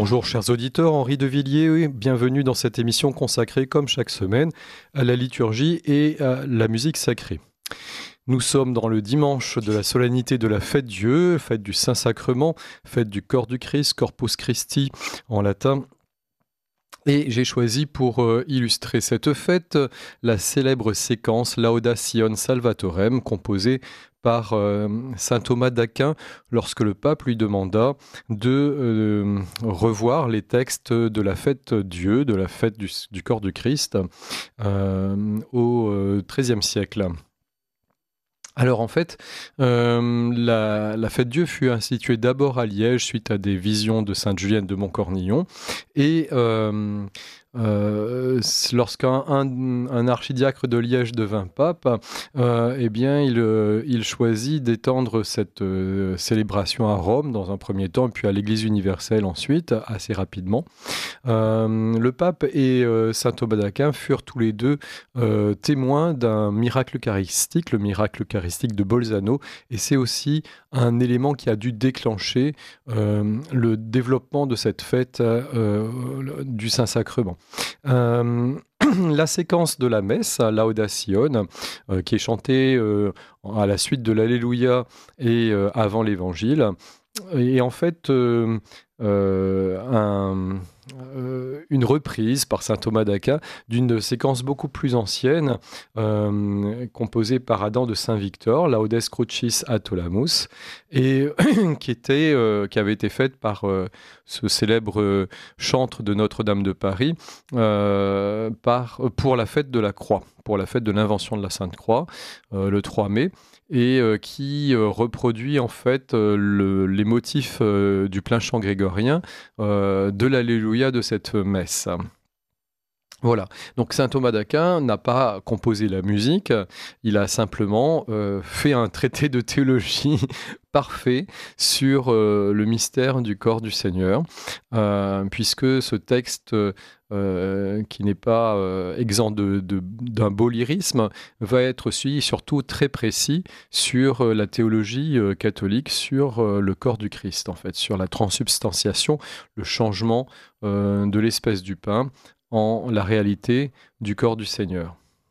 Bonjour chers auditeurs, Henri de Villiers, bienvenue dans cette émission consacrée comme chaque semaine à la liturgie et à la musique sacrée. Nous sommes dans le dimanche de la solennité de la fête Dieu, fête du Saint-Sacrement, fête du corps du Christ, Corpus Christi en latin. Et j'ai choisi pour illustrer cette fête la célèbre séquence Laudationem Salvatorem composée par saint Thomas d'Aquin lorsque le pape lui demanda de revoir les textes de la fête Dieu, de la fête du corps du Christ au XIIIe siècle. Alors en fait, la fête Dieu fut instituée d'abord à Liège suite à des visions de Sainte Julienne de Montcornillon et lorsqu'un archidiacre de Liège devint pape, eh bien il choisit d'étendre cette célébration à Rome dans un premier temps, puis à l'Église universelle ensuite, assez rapidement. Le pape et saint Thomas d'Aquin furent tous les deux témoins d'un miracle eucharistique, le miracle eucharistique de Bolzano, et c'est aussi un élément qui a dû déclencher le développement de cette fête du Saint-Sacrement. La séquence de la messe, Laudationem, qui est chantée à la suite de l'Alléluia et avant l'Évangile, est en fait une reprise par saint Thomas d'Aquin d'une séquence beaucoup plus ancienne composée par Adam de Saint-Victor, Laudes Crucis Atolamus, et qui avait été faite par ce célèbre chantre de Notre-Dame de Paris pour la fête de la Croix, pour la fête de l'invention de la Sainte Croix, le 3 mai, et qui reproduit en fait les motifs du plein chant grégorien de l'Alléluia de cette messe. Voilà, donc saint Thomas d'Aquin n'a pas composé la musique, il a simplement fait un traité de théologie parfait sur le mystère du corps du Seigneur, puisque ce texte qui n'est pas exempt d'un beau lyrisme, va être aussi surtout très précis sur la théologie catholique, sur le corps du Christ, en fait, sur la transubstantiation, le changement de l'espèce du pain en la réalité du corps du Seigneur.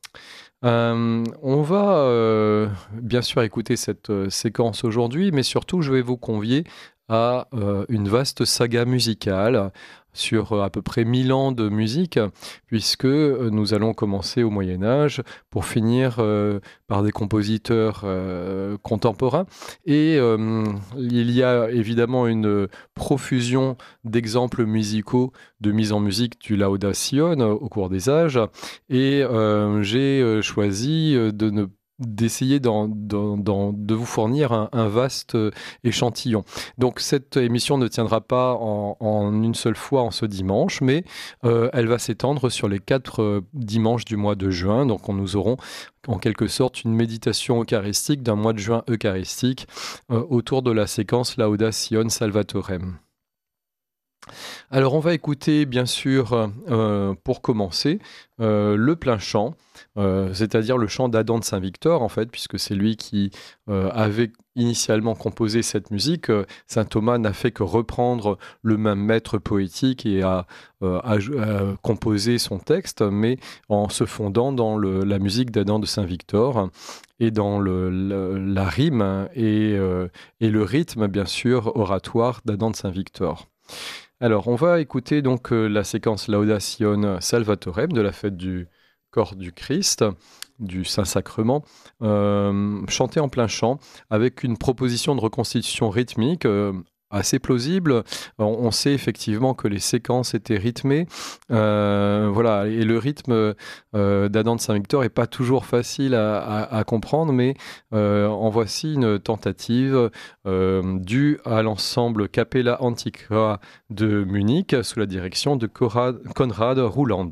On va bien sûr écouter cette séquence aujourd'hui, mais surtout je vais vous convier à une vaste saga musicale sur à peu près 1000 ans de musique, puisque nous allons commencer au Moyen-Âge pour finir par des compositeurs contemporains. Et il y a évidemment une profusion d'exemples musicaux de mise en musique du Laudationem au cours des âges. Et j'ai choisi d'essayer de vous fournir un vaste échantillon. Donc cette émission ne tiendra pas en une seule fois en ce dimanche, mais elle va s'étendre sur les 4 dimanches du mois de juin. Donc nous aurons en quelque sorte une méditation eucharistique d'un mois de juin eucharistique autour de la séquence Laudationem Salvatorem. Alors on va écouter bien sûr pour commencer le plein chant, c'est-à-dire le chant d'Adam de Saint-Victor en fait, puisque c'est lui qui avait initialement composé cette musique. Saint Thomas n'a fait que reprendre le même maître poétique et a composé son texte, mais en se fondant dans la musique d'Adam de Saint-Victor et dans la rime et le rythme bien sûr oratoire d'Adam de Saint-Victor. Alors, on va écouter donc la séquence Laudationem Salvatorem de la fête du corps du Christ, du Saint-Sacrement, chantée en plein chant, avec une proposition de reconstitution rythmique assez plausible. On sait effectivement que les séquences étaient rythmées, voilà, et le rythme d'Adam de Saint-Victor n'est pas toujours facile à comprendre, mais en voici une tentative due à l'ensemble Capella Antiqua de Munich sous la direction de Konrad Rouland.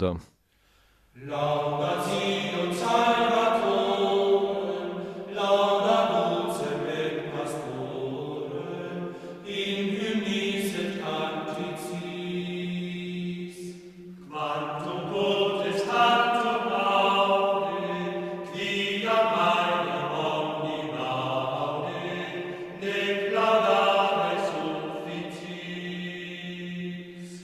Laudationem Salvatorem, laudamus et pastorem, in hymnis et canticis. Quantum potestatem aude, quia magna omni laude, nec laudare sufficis.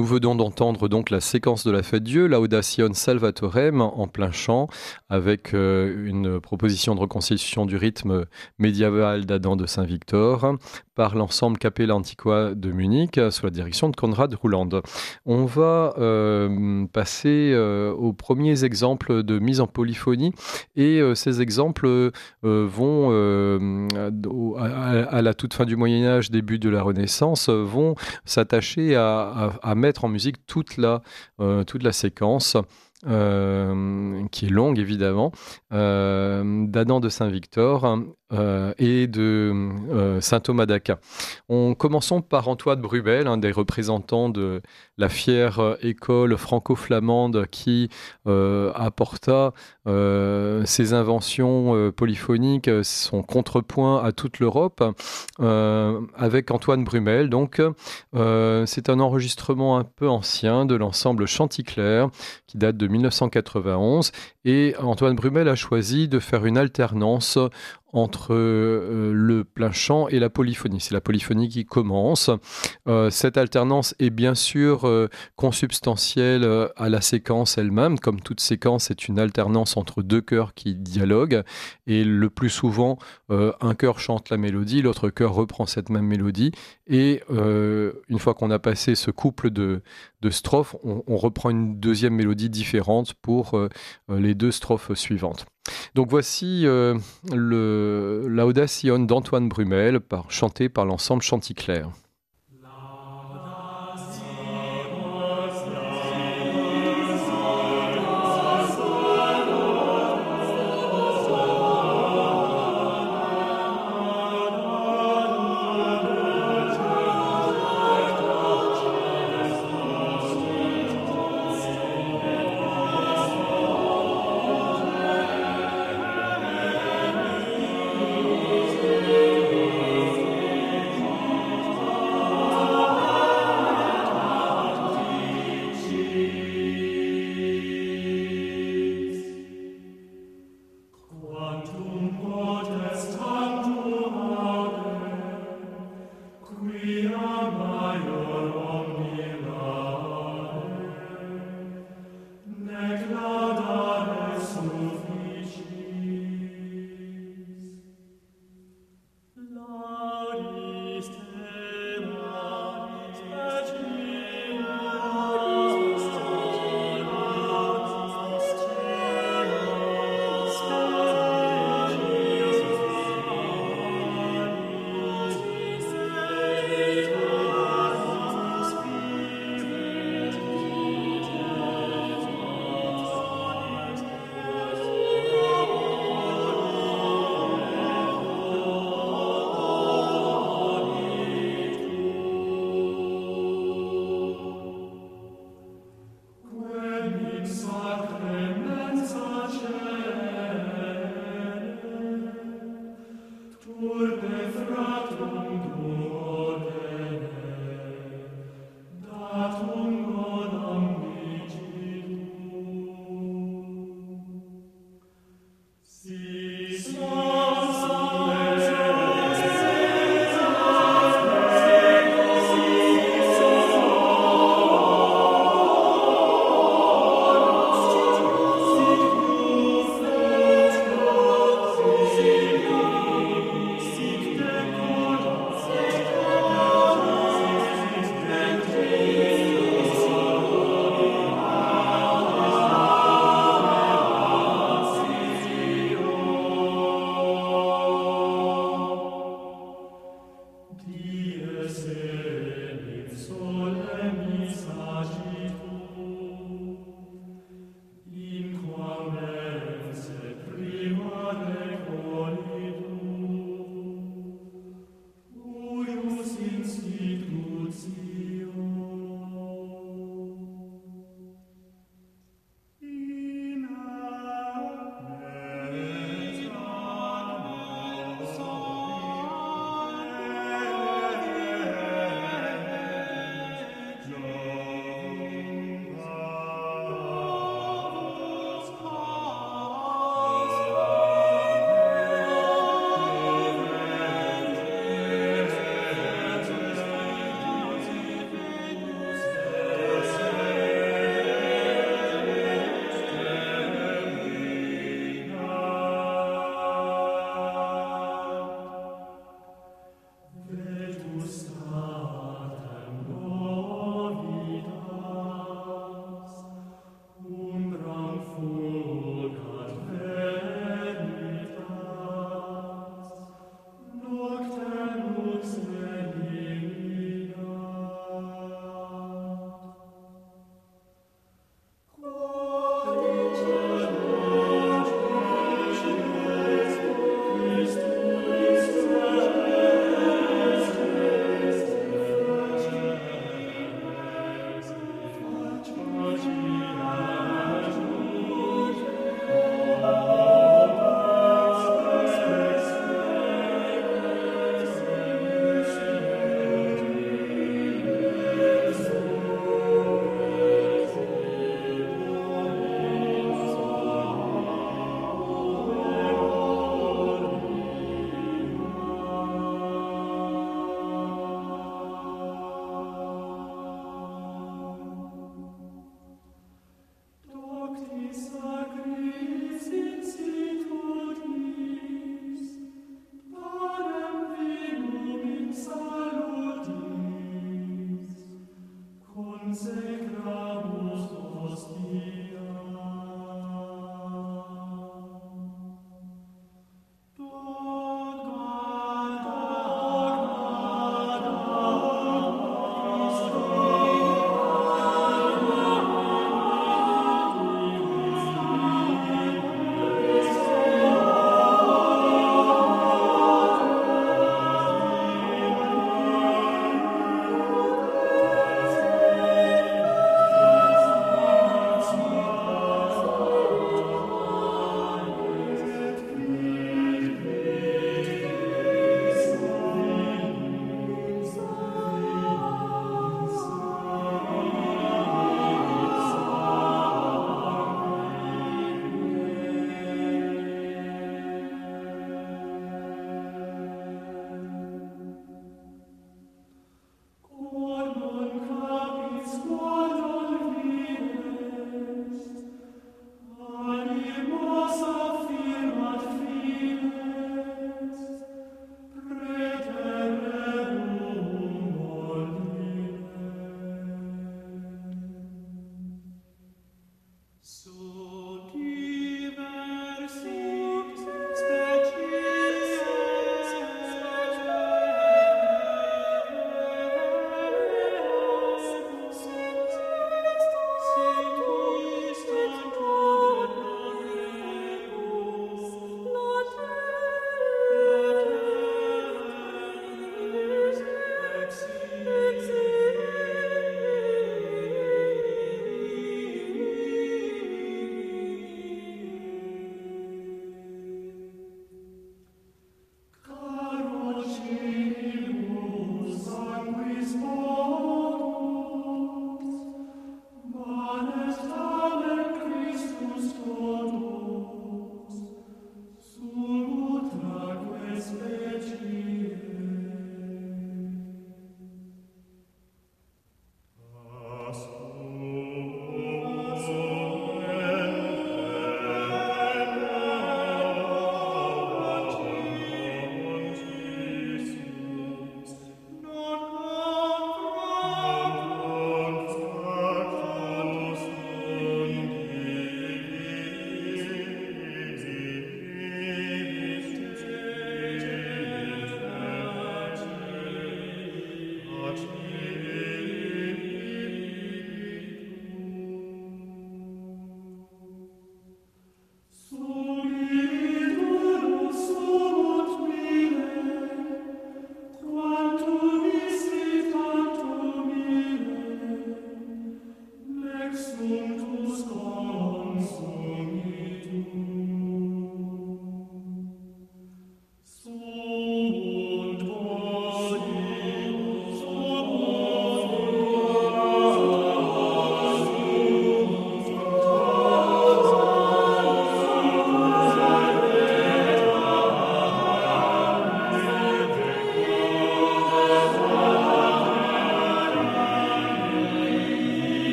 Nous venons d'entendre donc la séquence de la fête Dieu, Laudación Salvatorem, en plein chant, avec une proposition de reconstitution du rythme médiéval d'Adam de Saint-Victor par l'ensemble Capella Antiqua de Munich, sous la direction de Konrad Ruland. On va passer aux premiers exemples de mise en polyphonie, et ces exemples vont, à la toute fin du Moyen-Âge, début de la Renaissance, vont s'attacher à mettre en musique toute la séquence, qui est longue évidemment, d'Adam de Saint-Victor et de saint Thomas d'Aquin. Commençons par Antoine Brumel, un des représentants de la fière école franco-flamande qui apporta ses inventions polyphoniques, son contrepoint à toute l'Europe, avec Antoine Brumel. Donc, c'est un enregistrement un peu ancien de l'ensemble Chanticleer qui date de 1991, et Antoine Brumel a choisi de faire une alternance entre le plein chant et la polyphonie. C'est la polyphonie qui commence. Cette alternance est bien sûr consubstantielle à la séquence elle-même. Comme toute séquence, c'est une alternance entre deux chœurs qui dialoguent, et le plus souvent, un chœur chante la mélodie, l'autre chœur reprend cette même mélodie, et une fois qu'on a passé ce couple de strophes, on reprend une deuxième mélodie différente pour les deux strophes suivantes. Donc voici le Laudación d'Antoine Brumel, chanté par l'ensemble Chanticleer.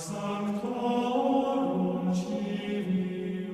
sanctorum civium.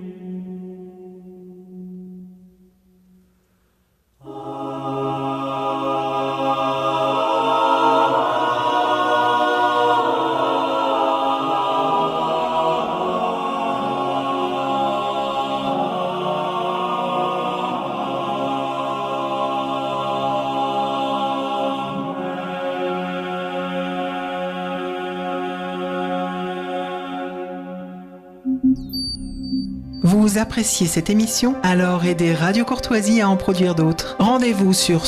Vous appréciez cette émission? Alors aidez Radio Courtoisie à en produire d'autres. Rendez-vous sur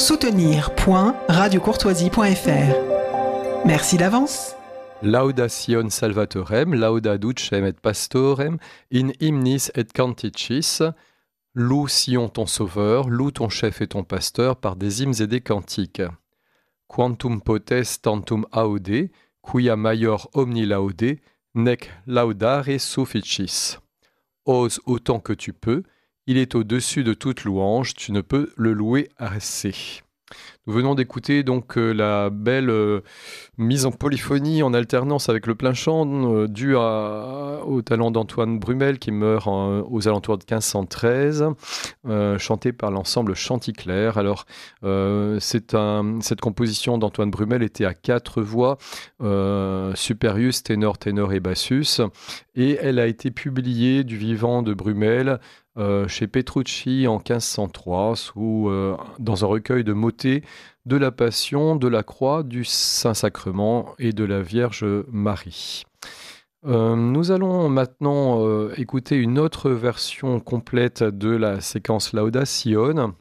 soutenir.radiocourtoisie.fr. Merci d'avance. Laudationem Salvatorem, lauda ducem et pastorem, in hymnis et canticis. Loue Sion ton sauveur, loue ton chef et ton pasteur par des hymnes et des cantiques. Quantum potes tantum aude, quia maior omni laude, nec laudare sufficis. Ose autant que tu peux, il est au-dessus de toute louange, tu ne peux le louer assez. Nous venons d'écouter donc la belle mise en polyphonie en alternance avec le plein chant due au talent d'Antoine Brumel qui meurt aux alentours de 1513, chanté par l'ensemble Chanticleer. Alors cette composition d'Antoine Brumel était à 4 voix, superius, ténor, ténor et bassus, et elle a été publiée du vivant de Brumel chez Petrucci en 1503 dans un recueil de motets de la Passion, de la Croix, du Saint-Sacrement et de la Vierge Marie. Nous allons maintenant écouter une autre version complète de la séquence Laudationem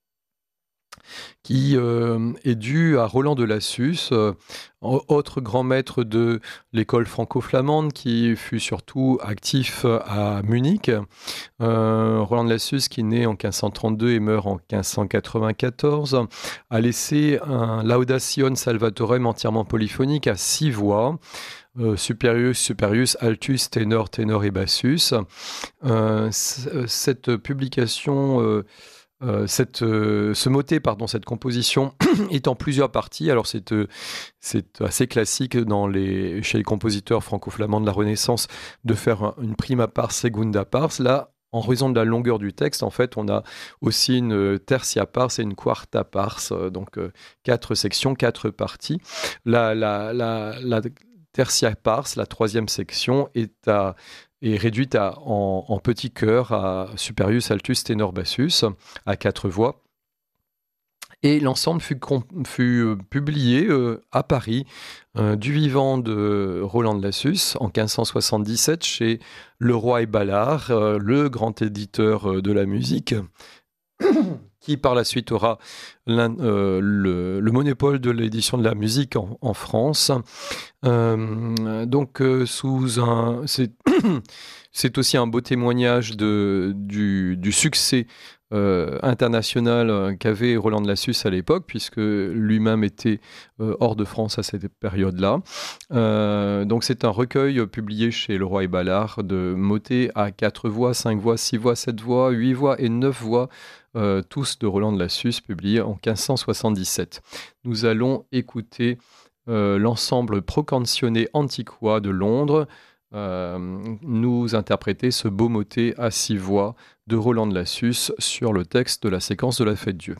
qui est due à Roland de Lassus, autre grand maître de l'école franco-flamande qui fut surtout actif à Munich. Roland de Lassus, qui naît en 1532 et meurt en 1594, a laissé un Laudationem Salvatorem entièrement polyphonique à 6 voix. Superius, superius, altus, ténor, ténor et bassus. Cette publication... ce motet, cette composition est en plusieurs parties. Alors c'est assez classique chez les compositeurs franco-flamands de la Renaissance de faire une prima pars, secunda pars. Là, en raison de la longueur du texte, en fait, on a aussi une tertia pars et une quarta pars, donc 4 sections, 4 parties. La tertia pars, la 3e section, est réduite en petits chœurs à superius, altus, ténor, bassus, à 4 voix. Et l'ensemble fut publié à Paris du vivant de Roland de Lassus en 1577 chez Leroy et Ballard, le grand éditeur de la musique, qui par la suite aura le monopole de l'édition de la musique en France. C'est aussi un beau témoignage du succès international qu'avait Roland de Lassus à l'époque, puisque lui-même était hors de France à cette période-là. Donc c'est un recueil publié chez Leroy et Ballard de motets à 4 voix, 5 voix, 6 voix, 7 voix, 8 voix et 9 voix, tous de Roland de Lassus, publiés en 1577. Nous allons écouter l'ensemble Procantione Antiqua de Londres nous interpréter ce beau motet à 6 voix de Roland de Lassus sur le texte de la séquence de la Fête Dieu.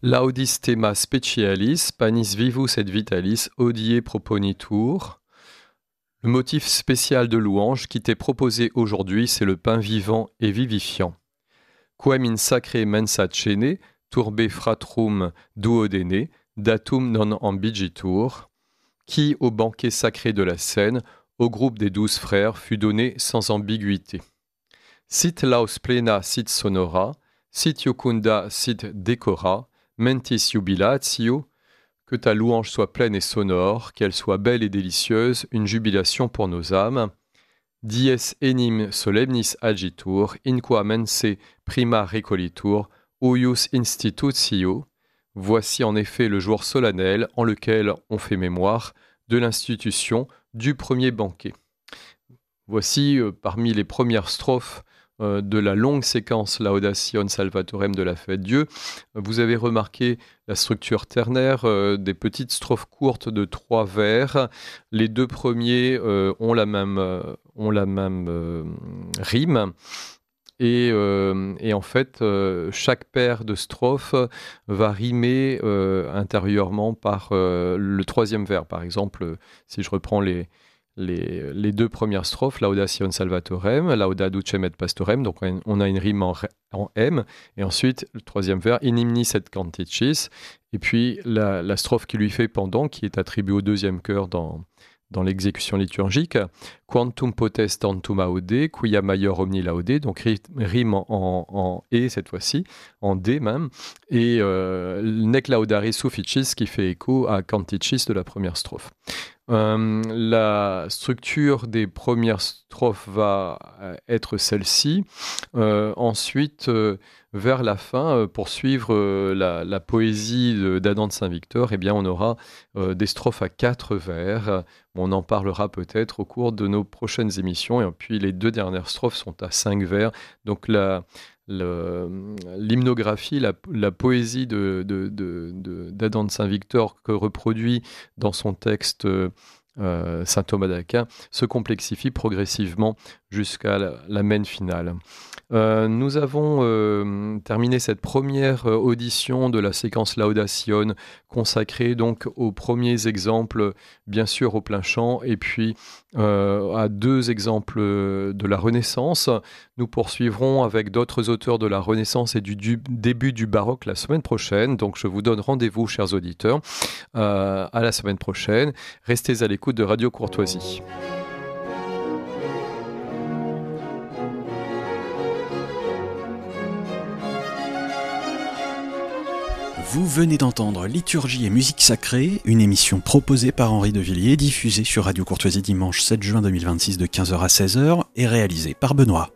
Laudis thema specialis, panis vivus et vitalis, hodie proponitur. Le motif spécial de louange qui t'est proposé aujourd'hui, c'est le pain vivant et vivifiant. Quem in sacre mensa cene, turbe fratrum duodene, datum non ambigitur, qui, au banquet sacré de la Seine, au groupe des 12 frères, fut donné sans ambiguïté. Sit laus plena sit sonora, sit iocunda sit decora, mentis jubilatio, que ta louange soit pleine et sonore, qu'elle soit belle et délicieuse, une jubilation pour nos âmes. Dies enim solemnis agitur, in qua mense prima recolitur, huius institutio. Voici en effet le jour solennel en lequel on fait mémoire de l'institution du premier banquet. Voici parmi les premières strophes de la longue séquence Laudation Salvatorem de la fête Dieu. Vous avez remarqué la structure ternaire, des petites strophes courtes de 3 vers. Les 2 premiers ont la même rime. Et en fait, chaque paire de strophes va rimer intérieurement par le 3e vers. Par exemple, si je reprends les 2 premières strophes, Laudation Salvatorem, Lauda Ducem et Pastorem, donc on a une rime en M, et ensuite le 3e vers, In hymnis et canticis, et puis la strophe qui lui fait pendant, qui est attribuée au 2e chœur dans l'exécution liturgique, Quantum potest tantum aude, quia maior omni laude, donc rime en E cette fois-ci, en D même, et Nec laudare sufficis qui fait écho à canticis de la première strophe. La structure des premières strophes va être celle-ci. Ensuite, vers la fin, pour suivre la poésie d'Adam de Saint-Victor, eh bien, on aura des strophes à 4 vers. On en parlera peut-être au cours de nos prochaines émissions. Et puis, les 2 dernières strophes sont à 5 vers. Donc, l'hymnographie, la poésie d'Adam de Saint-Victor que reproduit dans son texte saint Thomas d'Aquin se complexifie progressivement jusqu'à la mène finale. Nous avons terminé cette première audition de la séquence Laudation consacrée donc aux premiers exemples, bien sûr au plein chant, et puis à 2 exemples de la Renaissance. Nous poursuivrons avec d'autres auteurs de la Renaissance et du début du baroque la semaine prochaine. Donc je vous donne rendez-vous, chers auditeurs, à la semaine prochaine. Restez à l'écoute de Radio Courtoisie. Vous venez d'entendre Liturgie et musique sacrée, une émission proposée par Henri de Villiers, diffusée sur Radio Courtoisie dimanche 7 juin 2026 de 15h à 16h et réalisée par Benoît.